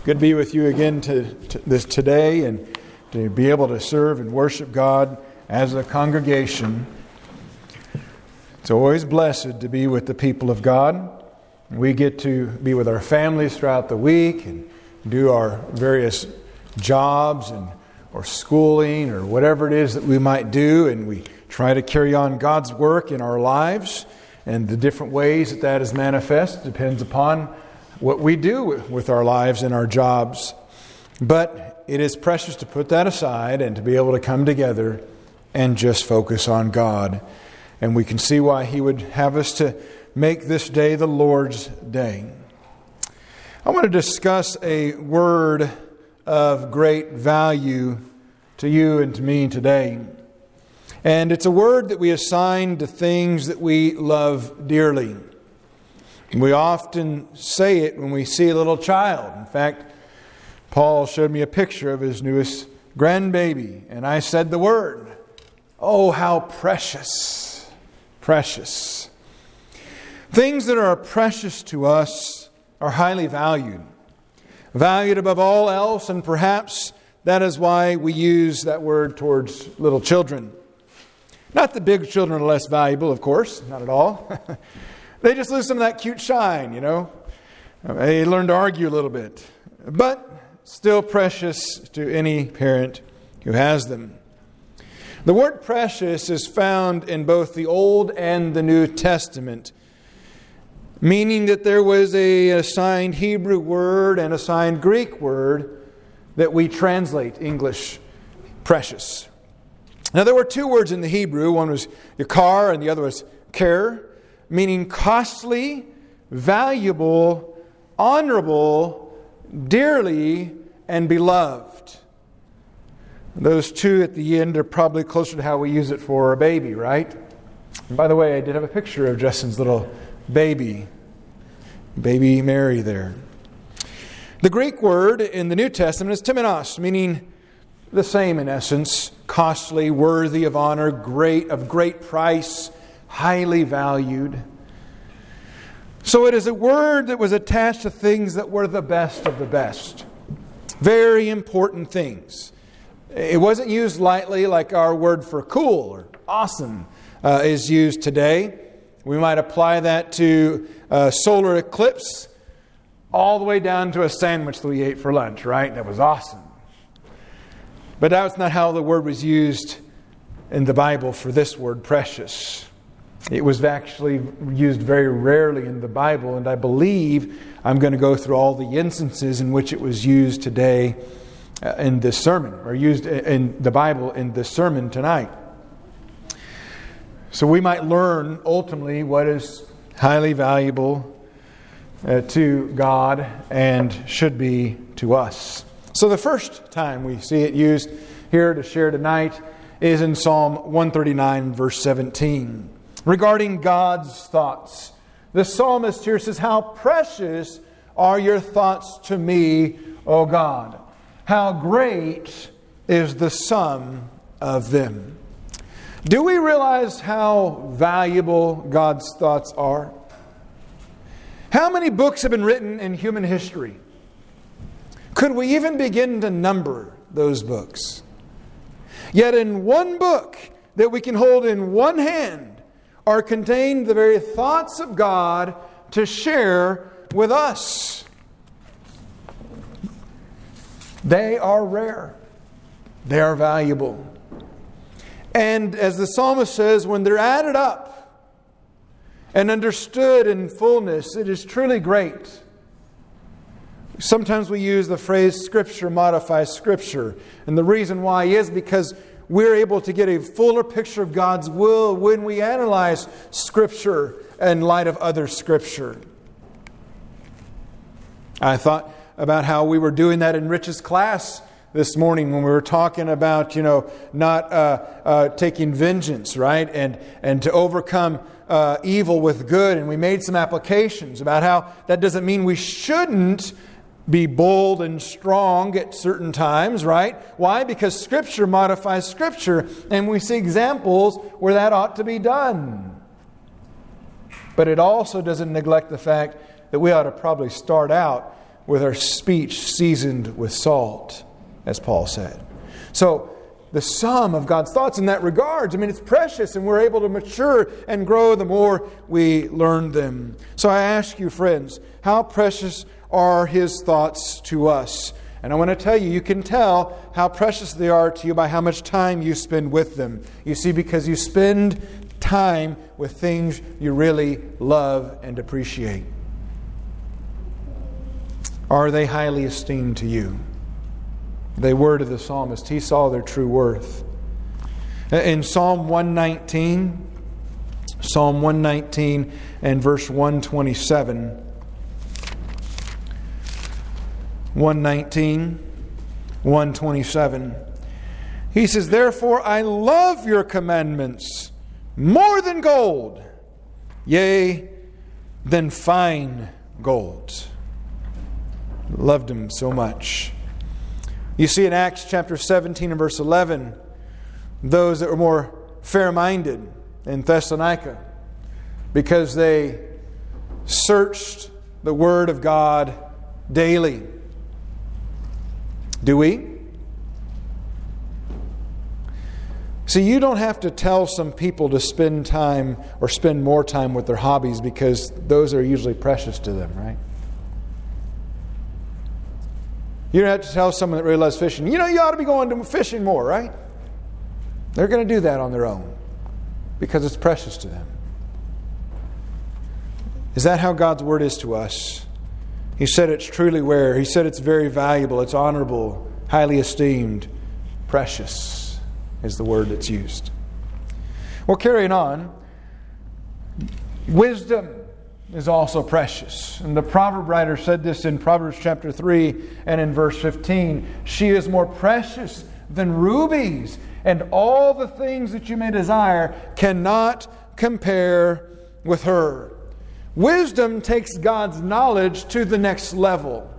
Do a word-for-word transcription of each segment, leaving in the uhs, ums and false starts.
Good to be with you again to, to this today and to be able to serve and worship God as a congregation. It's always blessed to be with the people of God. We get to be with our families throughout the week and do our various jobs and or schooling or whatever it is that we might do, and we try to carry on God's work in our lives. And the different ways that that is manifest depends upon what we do with our lives and our jobs. But it is precious to put that aside and to be able to come together and just focus on God. And we can see why He would have us to make this day the Lord's day. I want to discuss a word of great value to you and to me today. And it's a word that we assign to things that we love dearly. We often say it when we see a little child. In fact, Paul showed me a picture of his newest grandbaby, and I said the word, "Oh, how precious, precious." Things that are precious to us are highly valued. Valued above all else, and perhaps that is why we use that word towards little children. Not that big children are less valuable, of course, not at all. They just lose some of that cute shine, you know. They learn to argue a little bit. But still precious to any parent who has them. The word precious is found in both the Old and the New Testament, meaning that there was a assigned Hebrew word and assigned Greek word that we translate English precious. Now there were two words in the Hebrew. One was yakar and the other was ker, meaning costly, valuable, honorable, dearly, and beloved. Those two at the end are probably closer to how we use it for a baby, right? And by the way, I did have a picture of Justin's little baby, baby Mary there. The Greek word in the New Testament is timonos, meaning the same in essence, costly, worthy of honor, great of great price, highly valued. So it is a word that was attached to things that were the best of the best. Very important things. It wasn't used lightly like our word for cool or awesome uh, is used today. We might apply that to a solar eclipse all the way down to a sandwich that we ate for lunch, right? That was awesome. But that's not how the word was used in the Bible for this word, precious. It was actually used very rarely in the Bible, and I believe I'm going to go through all the instances in which it was used today in this sermon, or used in the Bible in this sermon tonight. So we might learn ultimately what is highly valuable uh, to God and should be to us. So the first time we see it used here to share tonight is in Psalm one thirty-nine, verse seventeen. Regarding God's thoughts. The psalmist here says, "How precious are your thoughts to me, O God. How great is the sum of them." Do we realize how valuable God's thoughts are? How many books have been written in human history? Could we even begin to number those books? Yet in one book that we can hold in one hand are contained the very thoughts of God to share with us. They are rare. They are valuable. And as the psalmist says, when they're added up and understood in fullness, it is truly great. Sometimes we use the phrase Scripture modifies Scripture. And the reason why is because we're able to get a fuller picture of God's will when we analyze Scripture in light of other Scripture. I thought about how we were doing that in Rich's class this morning when we were talking about, you know, not uh, uh, taking vengeance, right? And, and to overcome uh, evil with good. And we made some applications about how that doesn't mean we shouldn't be bold and strong at certain times, right? Why? Because Scripture modifies Scripture, and we see examples where that ought to be done. But it also doesn't neglect the fact that we ought to probably start out with our speech seasoned with salt, as Paul said. So, the sum of God's thoughts in that regard, I mean, it's precious, and we're able to mature and grow the more we learn them. So I ask you, friends, how precious are His thoughts to us? And I want to tell you, you can tell how precious they are to you by how much time you spend with them. You see, because you spend time with things you really love and appreciate. Are they highly esteemed to you? They were to the psalmist. He saw their true worth. In Psalm one nineteen, Psalm one nineteen and verse one twenty-seven. one nineteen, one twenty-seven. He says, "Therefore I love your commandments more than gold, yea, than fine gold." Loved Him so much. You see in Acts chapter seventeen and verse eleven, those that were more fair-minded in Thessalonica, because they searched the Word of God daily. Do we? See, you don't have to tell some people to spend time or spend more time with their hobbies, because those are usually precious to them, right? You don't have to tell someone that really loves fishing, you know, you ought to be going to fishing more, right? They're going to do that on their own because it's precious to them. Is that how God's Word is to us? He said it's truly rare. He said it's very valuable, it's honorable, highly esteemed, precious is the word that's used. Well, carrying on, wisdom is also precious. And the proverb writer said this in Proverbs chapter three and in verse fifteen. "She is more precious than rubies, and all the things that you may desire cannot compare with her." Wisdom takes God's knowledge to the next level.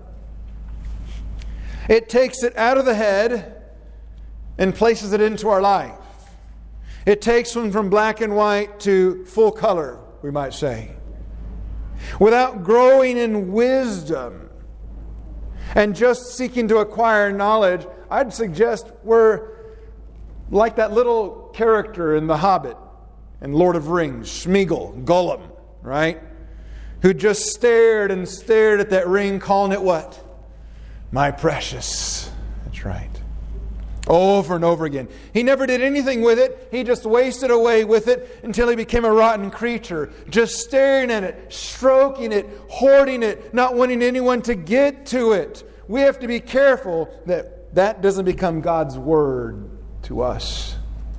It takes it out of the head and places it into our life. It takes them from black and white to full color, we might say. Without growing in wisdom and just seeking to acquire knowledge, I'd suggest we're like that little character in The Hobbit and Lord of the Rings, Smeagol, Gollum, right? Who just stared and stared at that ring, calling it what? My precious. That's right. Over and over again. He never did anything with it. He just wasted away with it until he became a rotten creature. Just staring at it, stroking it, hoarding it, not wanting anyone to get to it. We have to be careful that that doesn't become God's Word to us.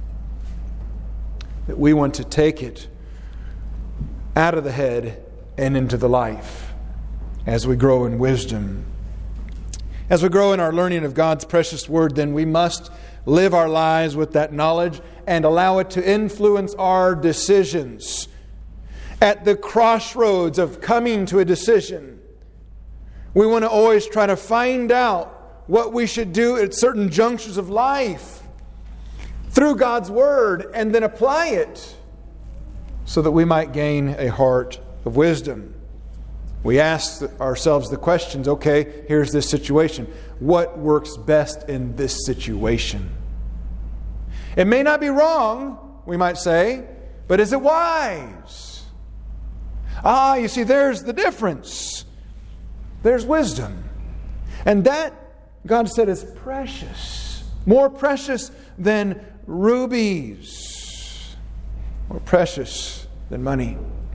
That we want to take it out of the head and into the life as we grow in wisdom. As we grow in our learning of God's precious Word, then we must live our lives with that knowledge and allow it to influence our decisions. At the crossroads of coming to a decision, we want to always try to find out what we should do at certain junctures of life through God's Word and then apply it so that we might gain a heart of wisdom. We ask ourselves the questions, okay, here's this situation. What works best in this situation? It may not be wrong, we might say, but is it wise? Ah, you see, there's the difference. There's wisdom. And that, God said, is precious. More precious than rubies. More precious than money.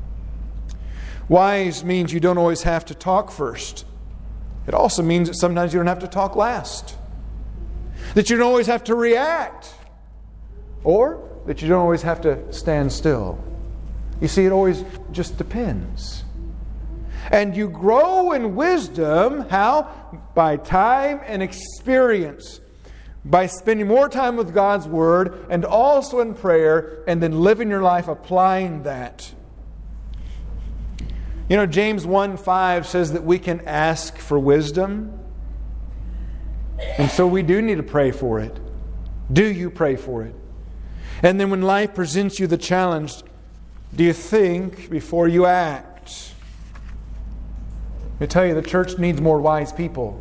Wise means you don't always have to talk first. It also means that sometimes you don't have to talk last. That you don't always have to react. Or that you don't always have to stand still. You see, it always just depends. And you grow in wisdom, how? By time and experience. By spending more time with God's Word and also in prayer, and then living your life applying that. You know, James one five says that we can ask for wisdom. And so we do need to pray for it. Do you pray for it? And then when life presents you the challenge, do you think before you act? Let me tell you, the church needs more wise people.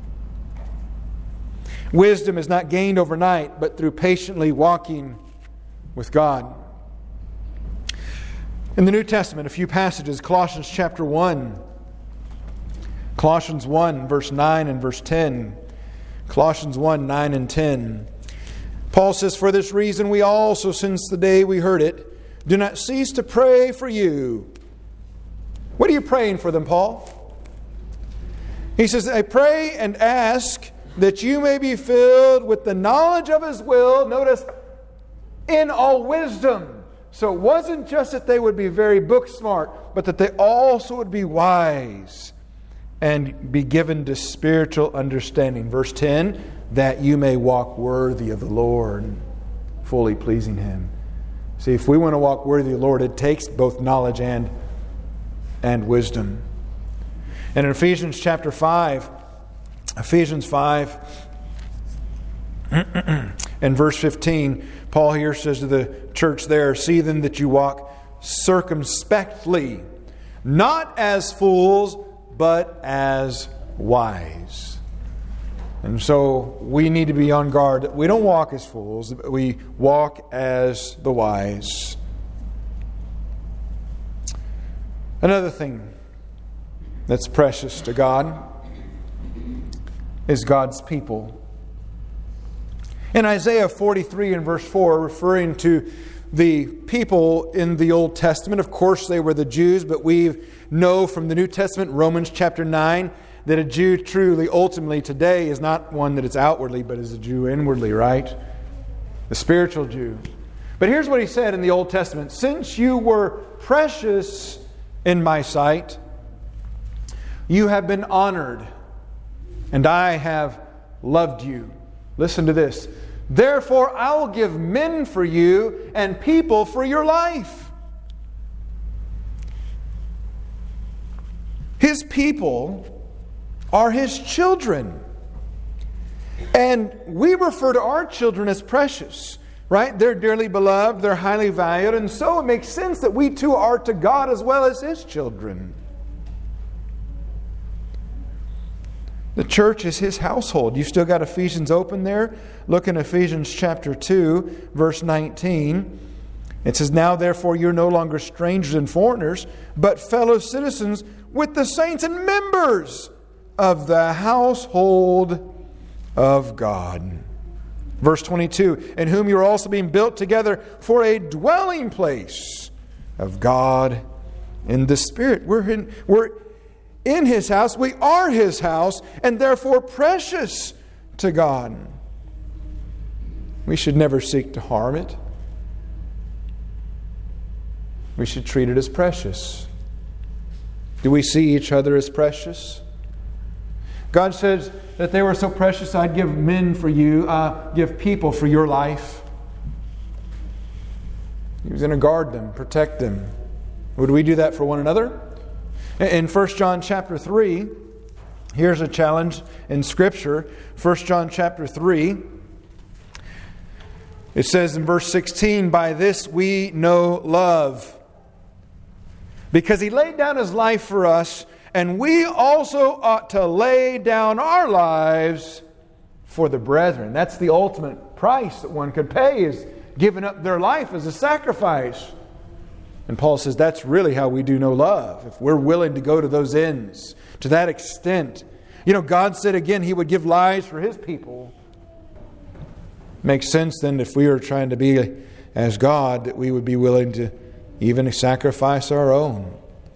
Wisdom is not gained overnight, but through patiently walking with God. In the New Testament, a few passages, Colossians chapter one. Colossians one, verse nine and verse ten. Colossians one, nine and ten. Paul says, "For this reason we also, since the day we heard it, do not cease to pray for you." What are you praying for them, Paul? He says, "I pray and ask that you may be filled with the knowledge of His will." Notice, in all wisdom. So it wasn't just that they would be very book smart, but that they also would be wise and be given to spiritual understanding. Verse ten, that you may walk worthy of the Lord, fully pleasing Him. See, if we want to walk worthy of the Lord, it takes both knowledge and, and wisdom. And in Ephesians chapter five, Ephesians five and verse fifteen, Paul here says to the church there, "See then that you walk circumspectly, not as fools, but as wise." And so we need to be on guard. We don't walk as fools, but we walk as the wise. Another thing that's precious to God is God's people. In Isaiah forty-three and verse four, referring to the people in the Old Testament, of course they were the Jews, but we know from the New Testament, Romans chapter nine, that a Jew truly, ultimately today is not one that is outwardly, but is a Jew inwardly, right? The spiritual Jew. But here's what he said in the Old Testament: "Since you were precious in my sight, you have been honored, and I have loved you." Listen to this. "Therefore I will give men for you and people for your life." His people are His children. And we refer to our children as precious, right? They're dearly beloved, they're highly valued, and so it makes sense that we too are to God as well as His children. The church is His household. You still got Ephesians open there? Look in Ephesians chapter two, verse nineteen. It says, "Now therefore you're no longer strangers and foreigners, but fellow citizens with the saints and members of the household of God." Verse twenty-two, "In whom you are also being built together for a dwelling place of God in the Spirit." We're in, we're in His house. We are His house, and therefore precious to God. We should never seek to harm it. We should treat it as precious. Do we see each other as precious? God says that they were so precious, I'd give men for you, uh, give people for your life. He was going to guard them, protect them. Would we do that for one another? In First John chapter three, here's a challenge in Scripture. First John chapter three, it says in verse sixteen, "By this we know love, because He laid down His life for us, and we also ought to lay down our lives for the brethren." That's the ultimate price that one could pay, is giving up their life as a sacrifice. And Paul says that's really how we do know love. If we're willing to go to those ends, to that extent. You know, God said again He would give lives for His people. Makes sense then, if we are trying to be as God, that we would be willing to even sacrifice our own.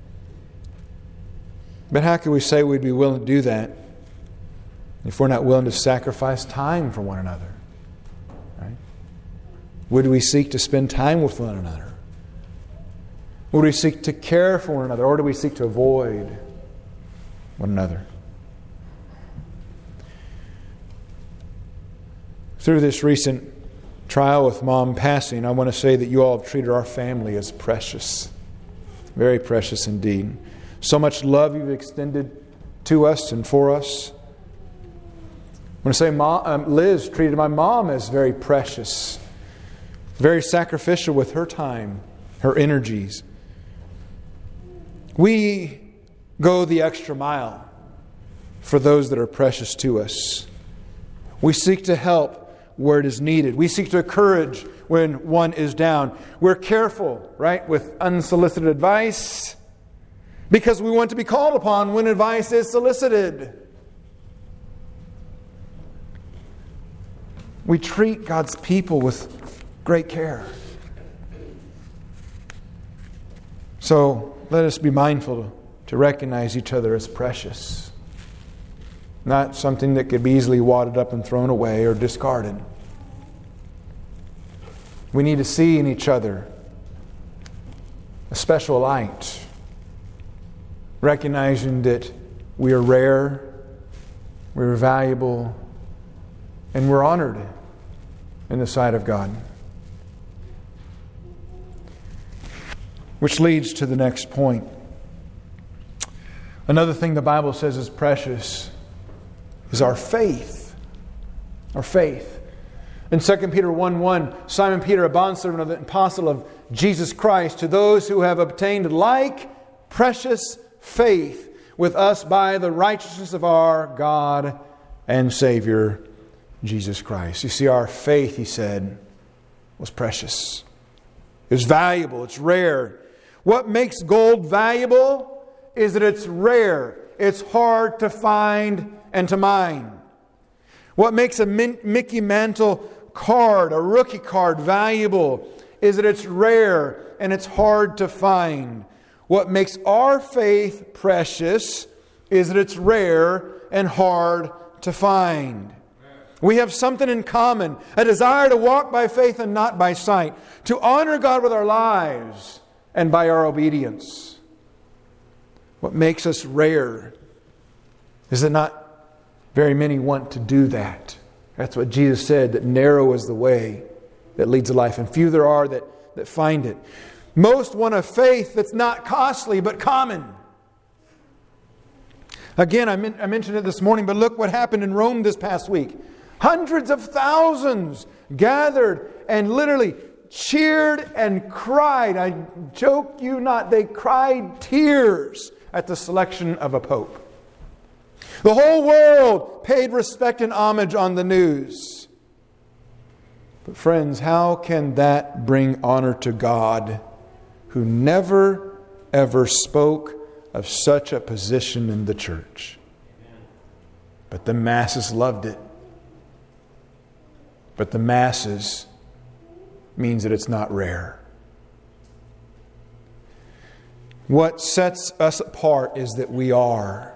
But how can we say we'd be willing to do that if we're not willing to sacrifice time for one another? Right? Would we seek to spend time with one another? Would we seek to care for one another, or do we seek to avoid one another? Through this recent trial with Mom passing, I want to say that you all have treated our family as precious. Very precious indeed. So much love you've extended to us and for us. I want to say Mom, um, Liz treated my mom as very precious. Very sacrificial with her time, her energies. We go the extra mile for those that are precious to us. We seek to help where it is needed. We seek to encourage when one is down. We're careful, right, with unsolicited advice because we want to be called upon when advice is solicited. We treat God's people with great care. So let us be mindful to recognize each other as precious. Not something that could be easily wadded up and thrown away or discarded. We need to see in each other a special light, recognizing that we are rare, we're valuable, and we're honored in the sight of God. Which leads to the next point. Another thing the Bible says is precious is our faith. Our faith. In Second Peter one one, Simon Peter, a bondservant of the apostle of Jesus Christ, to those who have obtained like precious faith with us by the righteousness of our God and Savior, Jesus Christ. You see, our faith, he said, was precious. It was valuable. It's rare. What makes gold valuable is that it's rare. It's hard to find and to mine. What makes a Mickey Mantle card, a rookie card, valuable is that it's rare and it's hard to find. What makes our faith precious is that it's rare and hard to find. We have something in common, a desire to walk by faith and not by sight, to honor God with our lives and by our obedience. What makes us rare is that not very many want to do that. That's what Jesus said, that narrow is the way that leads to life, and few there are that, that find it. Most want a faith that's not costly but common. Again, I, men- I mentioned it this morning, but look what happened in Rome this past week. Hundreds of thousands gathered and literally cheered and cried. I joke you not, they cried tears at the selection of a pope. The whole world paid respect and homage on the news. But friends, how can that bring honor to God, who never ever spoke of such a position in the church? But the masses loved it. But the masses means that it's not rare. What sets us apart is that we are.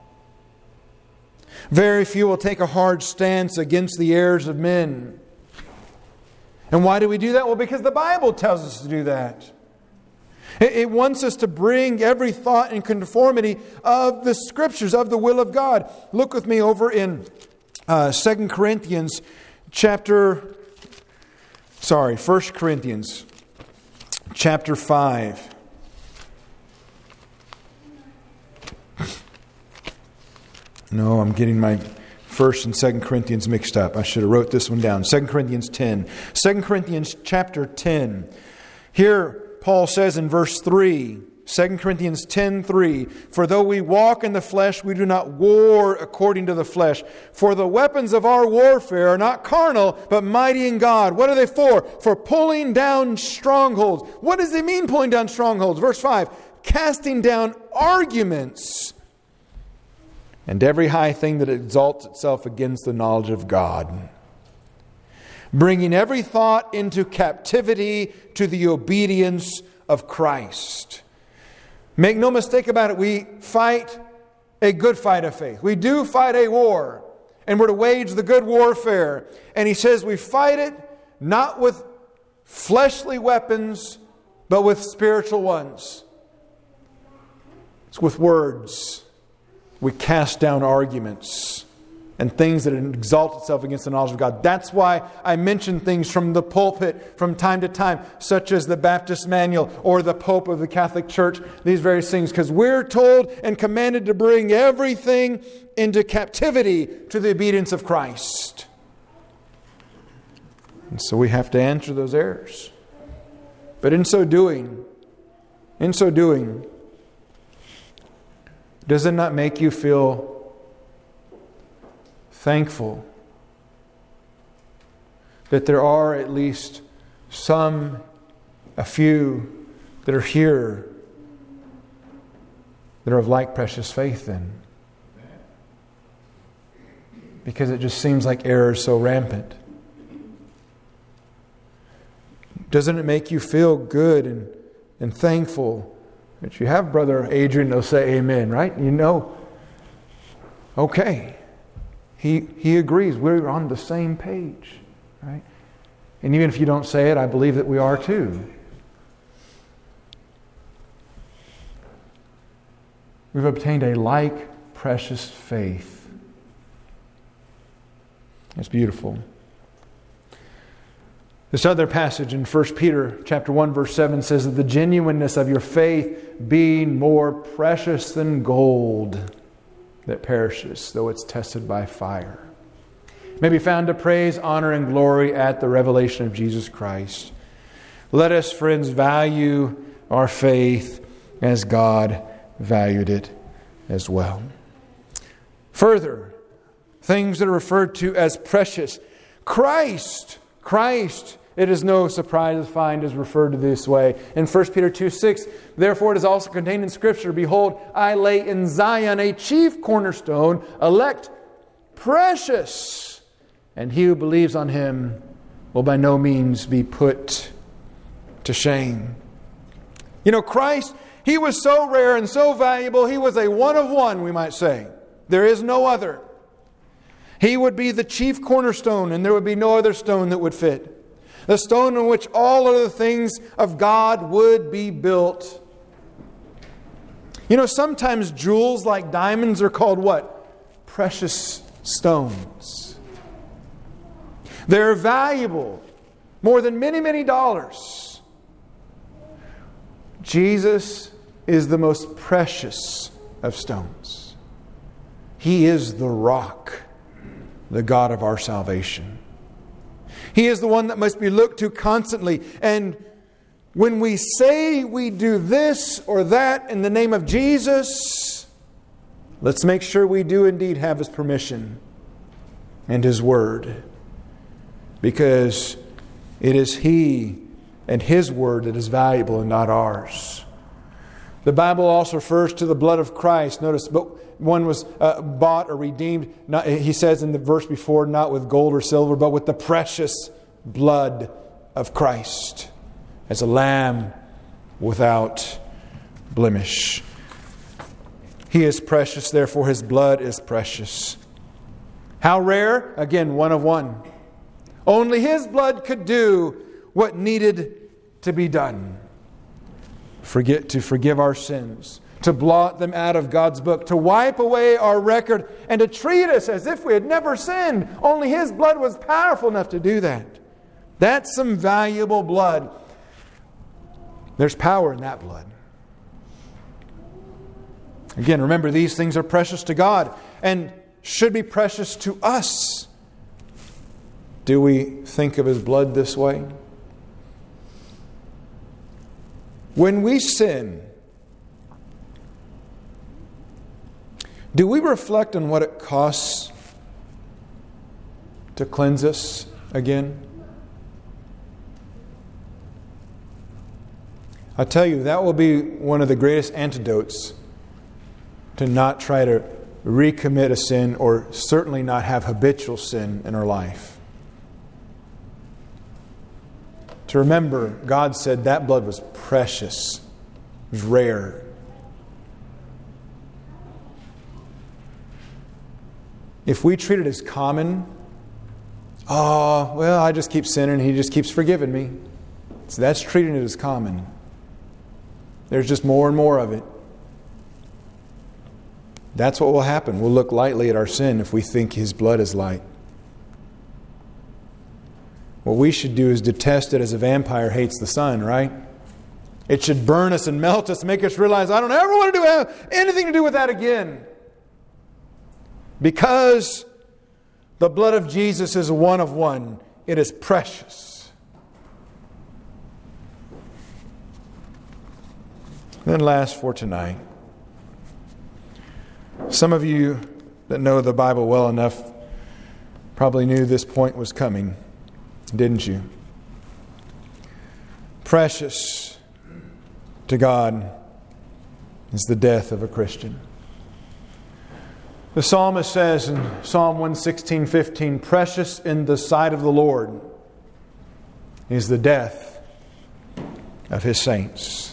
Very few will take a hard stance against the errors of men. And why do we do that? Well, because the Bible tells us to do that. It, it wants us to bring every thought in conformity of the Scriptures, of the will of God. Look with me over in uh, Second Corinthians chapter, sorry, First Corinthians chapter five. No, I'm getting my First and Second Corinthians mixed up. I should have wrote this one down. Second Corinthians ten. Second Corinthians chapter ten. Here, Paul says in verse three, Second Corinthians ten three, for though we walk in the flesh, we do not war according to the flesh. For the weapons of our warfare are not carnal, but mighty in God. What are they for? For pulling down strongholds. What does it mean, pulling down strongholds? Verse five, casting down arguments and every high thing that exalts itself against the knowledge of God, bringing every thought into captivity to the obedience of Christ. Make no mistake about it, we fight a good fight of faith. We do fight a war, and we're to wage the good warfare. And he says we fight it not with fleshly weapons, but with spiritual ones. It's with words. We cast down arguments and things that exalt itself against the knowledge of God. That's why I mention things from the pulpit from time to time, such as the Baptist Manual or the Pope of the Catholic Church, these various things, because we're told and commanded to bring everything into captivity to the obedience of Christ. And so we have to answer those errors. But in so doing, in so doing, Does it not make you feel thankful that there are at least some, a few, that are here that are of like precious faith then? Because it just seems like error is so rampant. Doesn't it make you feel good and, and thankful that you have Brother Adrian that'll say amen, right? You know, okay, he he agrees. We're on the same page, right? And even if you don't say it, I believe that we are too. We've obtained a like precious faith. It's beautiful. This other passage in First Peter chapter one, verse seven says that the genuineness of your faith being more precious than gold that perishes, though it's tested by fire, may be found to praise, honor, and glory at the revelation of Jesus Christ. Let us, friends, value our faith as God valued it as well. Further, things that are referred to as precious. Christ, Christ, it is no surprise to find is referred to this way. In First Peter two six, therefore it is also contained in Scripture, behold, I lay in Zion a chief cornerstone, elect, precious, and he who believes on him will by no means be put to shame. You know, Christ, He was so rare and so valuable, He was a one of one, we might say. There is no other. He would be the chief cornerstone, and there would be no other stone that would fit. The stone on which all other things of God would be built. You know, sometimes jewels like diamonds are called what? Precious stones. They're valuable, more than many, many dollars. Jesus is the most precious of stones. He is the rock, the God of our salvation. He is the one that must be looked to constantly. And when we say we do this or that in the name of Jesus, let's make sure we do indeed have His permission and His word. Because it is He and His word that is valuable and not ours. The Bible also refers to the blood of Christ. Notice, but one was uh, bought or redeemed, not, he says in the verse before, not with gold or silver, but with the precious blood of Christ, as a lamb without blemish. He is precious, therefore His blood is precious. How rare? Again, one of one. Only His blood could do what needed to be done. Forget to forgive our sins, to blot them out of God's book, to wipe away our record, and to treat us as if we had never sinned. Only His blood was powerful enough to do that. That's some valuable blood. There's power in that blood. Again, remember, these things are precious to God and should be precious to us. Do we think of His blood this way? When we sin, do we reflect on what it costs to cleanse us again? I tell you, that will be one of the greatest antidotes to not try to recommit a sin, or certainly not have habitual sin in our life. To remember, God said that blood was precious, it was rare. If we treat it as common, oh, well, I just keep sinning, He just keeps forgiving me. So that's treating it as common. There's just more and more of it. That's what will happen. We'll look lightly at our sin if we think His blood is light. What we should do is detest it as a vampire hates the sun, right? It should burn us and melt us, make us realize, I don't ever want to do have anything to do with that again. Because the blood of Jesus is one of one. It is precious. Then last for tonight, Some of you that know the Bible well enough probably knew this point was coming, didn't you? Precious to God is the death of a Christian. The psalmist says in Psalm one sixteen, fifteen, precious in the sight of the Lord is the death of His saints.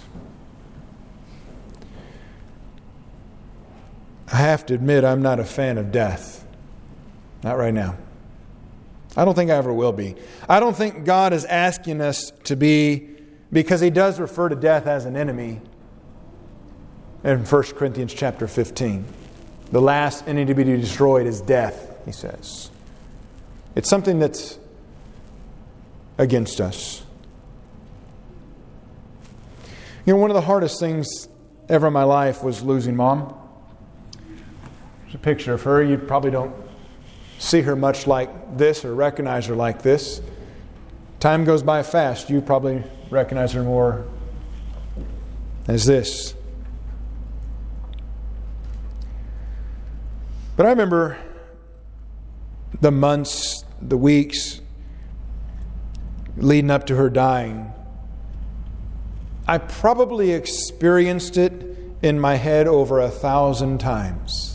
I have to admit, I'm not a fan of death. Not right now. I don't think I ever will be. I don't think God is asking us to be, because He does refer to death as an enemy in First Corinthians chapter fifteen. The last enemy to be destroyed is death, he says. It's something that's against us. You know, one of the hardest things ever in my life was losing Mom. There's a picture of her. You probably don't see her much like this or recognize her like this. Time goes by fast. You probably recognize her more as this. But I remember the months, the weeks leading up to her dying. I probably experienced it in my head over a thousand times.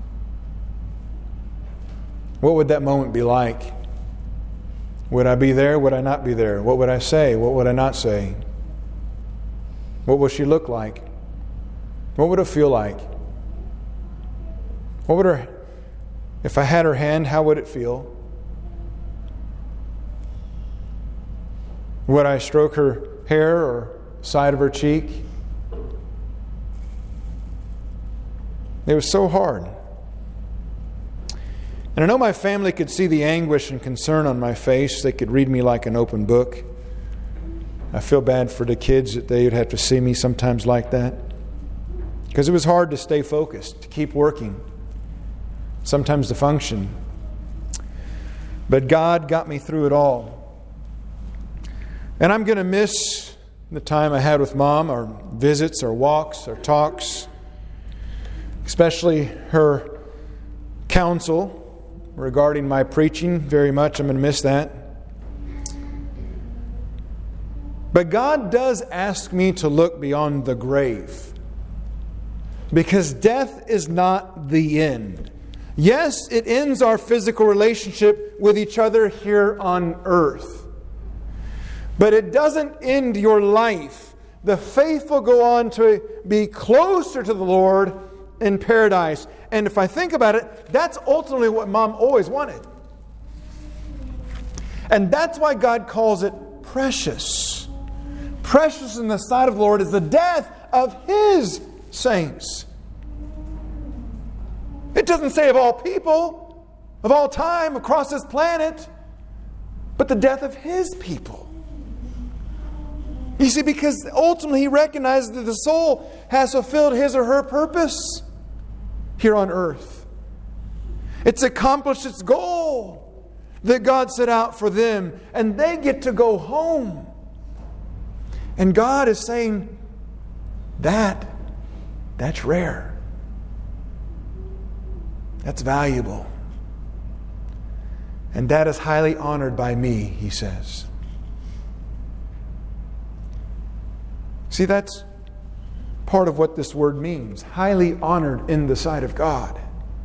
What would that moment be like? Would I be there? Would I not be there? What would I say? What would I not say? What would she look like? What would it feel like? What would her, if I had her hand, how would it feel? Would I stroke her hair or side of her cheek? It was so hard. And I know my family could see the anguish and concern on my face. They could read me like an open book. I feel bad for the kids that they would have to see me sometimes like that. Because it was hard to stay focused, to keep working. Sometimes to function. But God got me through it all. And I'm going to miss the time I had with Mom, our visits, our walks, our talks. Especially her counsel regarding my preaching very much. I'm going to miss that. But God does ask me to look beyond the grave. Because death is not the end. Yes, it ends our physical relationship with each other here on earth. But it doesn't end your life. The faithful go on to be closer to the Lord in paradise. And if I think about it, that's ultimately what Mom always wanted. And that's why God calls it precious. Precious in the sight of the Lord is the death of His saints. It doesn't say of all people, of all time, across this planet, but the death of His people. You see, because ultimately He recognizes that the soul has fulfilled his or her purpose here on earth. It's accomplished its goal that God set out for them, and they get to go home. And God is saying, that, that's rare. That's valuable. And that is highly honored by me, He says. See, that's part of what this word means. Highly honored in the sight of God.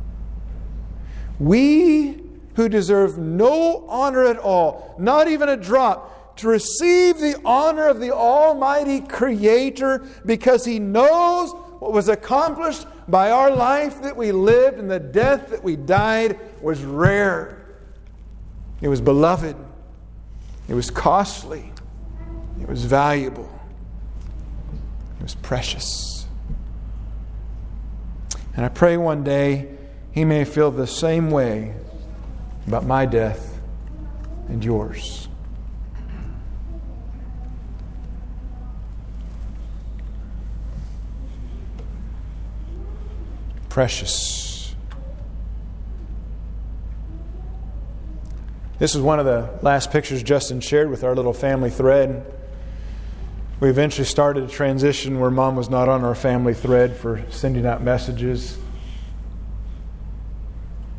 We who deserve no honor at all, not even a drop, to receive the honor of the Almighty Creator because He knows what was accomplished by our life that we lived and the death that we died was rare. It was beloved. It was costly. It was valuable. It was precious. And I pray one day He may feel the same way about my death and yours. Precious. This is one of the last pictures Justin shared with our little family thread. We eventually started a transition where Mom was not on our family thread for sending out messages.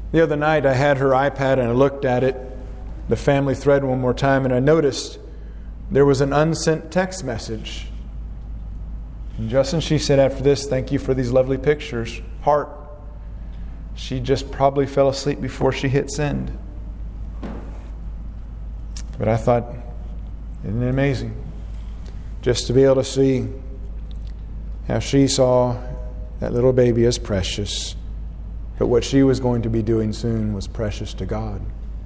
The other night I had her iPad and I looked at it, the family thread one more time, and I noticed there was an unsent text message. And Justin, she said after this, "Thank you for these lovely pictures. Heart." She just probably fell asleep before she hit send. But I thought, isn't it amazing? Just to be able to see how she saw that little baby as precious, but what she was going to be doing soon was precious to God.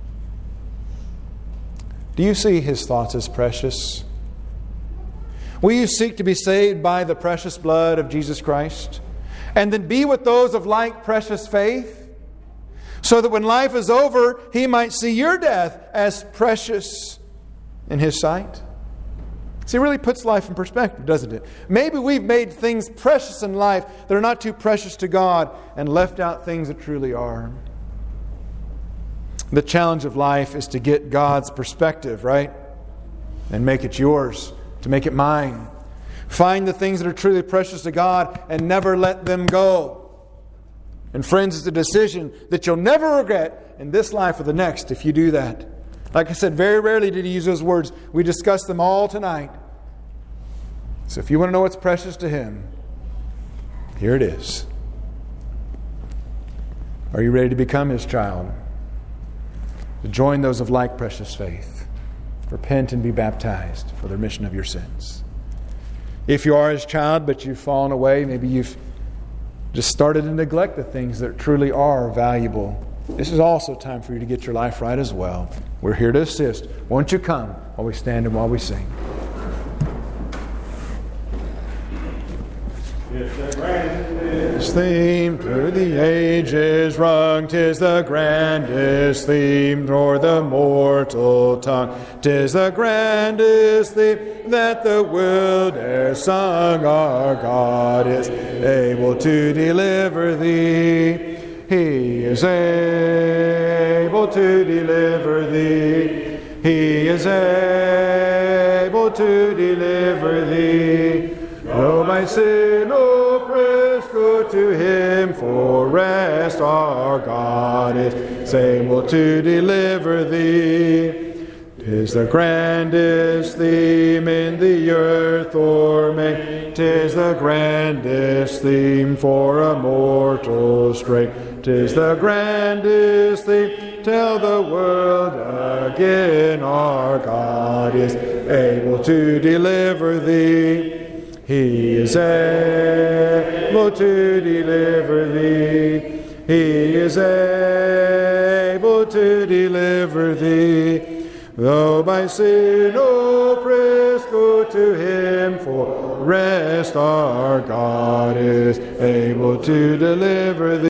Do you see His thoughts as precious? Will you seek to be saved by the precious blood of Jesus Christ? And then be with those of like precious faith, so that when life is over, He might see your death as precious in His sight? See, it really puts life in perspective, doesn't it? Maybe we've made things precious in life that are not too precious to God and left out things that truly are. The challenge of life is to get God's perspective, right? And make it yours, to make it mine. Find the things that are truly precious to God and never let them go. And friends, it's a decision that you'll never regret in this life or the next if you do that. Like I said, very rarely did He use those words. We discussed them all tonight. So if you want to know what's precious to Him, here it is. Are you ready to become His child? To join those of like precious faith. Repent and be baptized for the remission of your sins. If you are His child, but you've fallen away, maybe you've just started to neglect the things that truly are valuable, this is also time for you to get your life right as well. We're here to assist. Won't you come while we stand and while we sing? This theme through the ages rung, 'tis the grandest theme o'er the mortal tongue. 'Tis the grandest theme that the world e'er sung. Our God is able to deliver thee. He is able to deliver thee. He is able to deliver thee. Though my sin oppressed, go to Him for rest. Our God is able to deliver thee. 'Tis the grandest theme in the earth o'er main. 'Tis the grandest theme for a mortal strain. 'Tis the grandest theme, tell the world again. Our God is able to deliver thee. He is able to deliver thee. He is able to deliver thee. Though by sin oppressed, go to Him for rest. Our God is able to deliver thee.